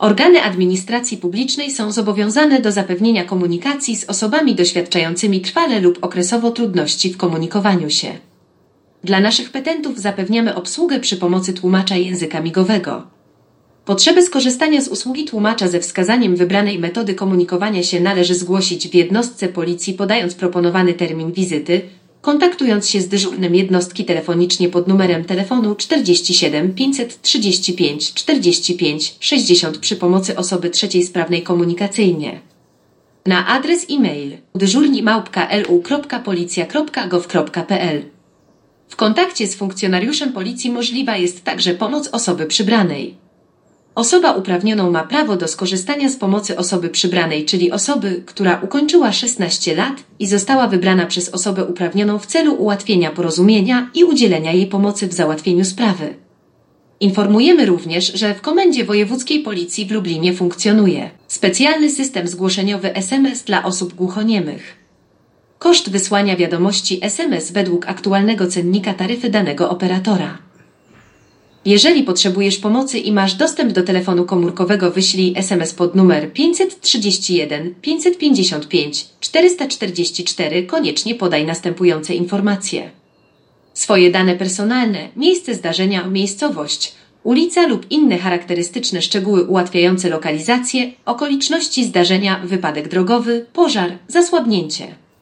Organy administracji publicznej są zobowiązane do zapewnienia komunikacji z osobami doświadczającymi trwale lub okresowo trudności w komunikowaniu się. Dla naszych petentów zapewniamy obsługę przy pomocy tłumacza języka migowego. Potrzebę skorzystania z usługi tłumacza ze wskazaniem wybranej metody komunikowania się należy zgłosić w jednostce policji, podając proponowany termin wizyty, kontaktując się z dyżurnym jednostki telefonicznie pod numerem telefonu 47 535 45 60 przy pomocy osoby trzeciej sprawnej komunikacyjnie. Na adres e-mail dyżurni@lu.policja.gov.pl. W kontakcie z funkcjonariuszem policji możliwa jest także pomoc osoby przybranej. Osoba uprawnioną ma prawo do skorzystania z pomocy osoby przybranej, czyli osoby, która ukończyła 16 lat i została wybrana przez osobę uprawnioną w celu ułatwienia porozumienia i udzielenia jej pomocy w załatwieniu sprawy. Informujemy również, że w Komendzie Wojewódzkiej Policji w Lublinie funkcjonuje specjalny system zgłoszeniowy SMS dla osób głuchoniemych. Koszt wysłania wiadomości SMS według aktualnego cennika taryfy danego operatora. Jeżeli potrzebujesz pomocy i masz dostęp do telefonu komórkowego, wyślij SMS pod numer 531 555 444. Koniecznie podaj następujące informacje: swoje dane personalne, miejsce zdarzenia, miejscowość, ulica lub inne charakterystyczne szczegóły ułatwiające lokalizację, okoliczności zdarzenia, wypadek drogowy, pożar, zasłabnięcie.